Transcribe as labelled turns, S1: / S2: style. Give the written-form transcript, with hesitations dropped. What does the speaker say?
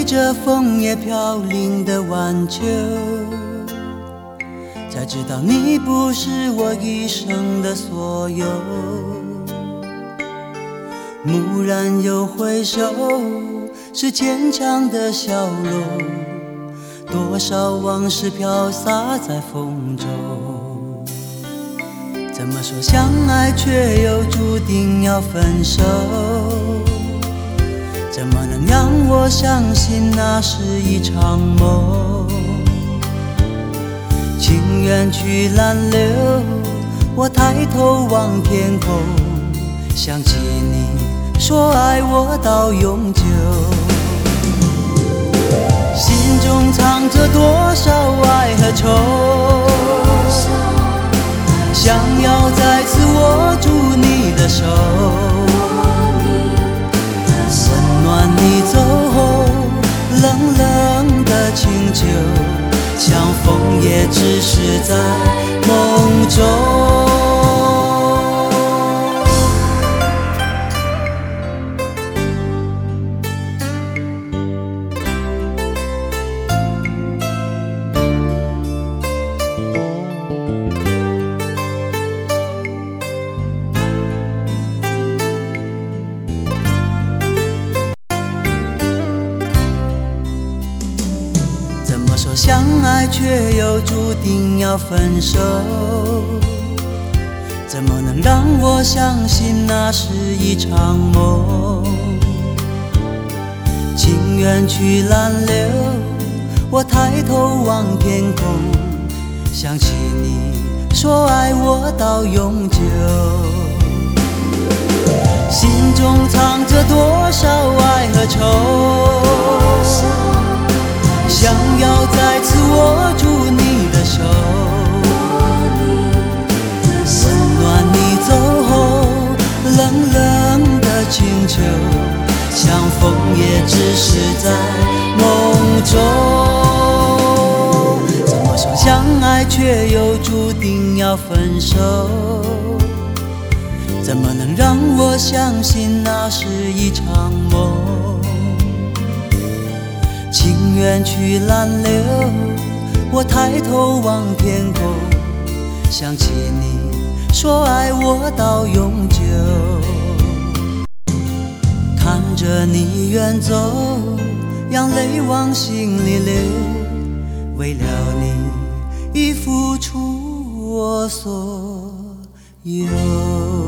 S1: 着枫叶飘零的晚秋，才知道你不是我一生的所有。蓦然又回首，是坚强的笑容，多少往事飘洒在风中。怎么说相爱却又注定要分手？怎么能让我相信那是一场梦？情缘去难留，我抬头望天空，想起你说爱我到永久。心中藏着多少爱和愁，想要再次握住你的手，温暖你走后冷冷的清秋，像枫叶只是在梦中。说相爱却又注定要分手，怎么能让我相信那是一场梦？情缘去难留，我抬头望天空，想起你说爱我到永久。心中藏着多少爱和愁，想要再次握住你的手，温暖你走后冷冷的清秋，像枫叶只是在梦中。怎么说相爱却又注定要分手？怎么能让我相信那是一场梦？情缘去难留，我抬头望天空，想起你说爱我到永久。看着你远走，让泪往心里流，为了你已付出我所有。